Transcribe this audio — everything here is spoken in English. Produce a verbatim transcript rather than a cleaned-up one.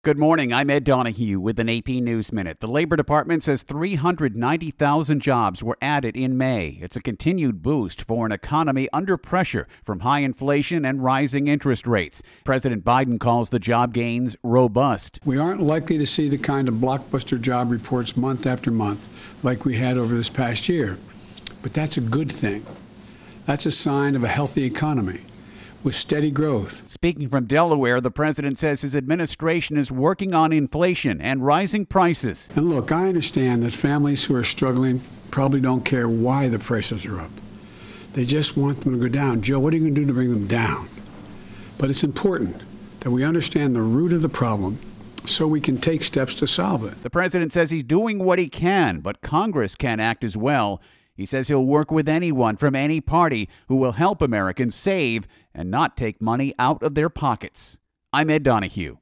Good morning. I'm Ed Donahue with an A P News Minute. The Labor Department says three hundred ninety thousand jobs were added in May. It's a continued boost for an economy under pressure from high inflation and rising interest rates. President Biden calls the job gains robust. We aren't likely to see the kind of blockbuster job reports month after month like we had over this past year. But that's a good thing. That's a sign of a healthy economy with steady growth. Speaking from Delaware, the president says his administration is working on inflation and rising prices. And look, I understand that families who are struggling probably don't care why the prices are up. They just want them to go down. Joe, what are you going to do to bring them down? But it's important that we understand the root of the problem so we can take steps to solve it. The president says he's doing what he can, but Congress can act as well. He says he'll work with anyone from any party who will help Americans save and not take money out of their pockets. I'm Ed Donahue.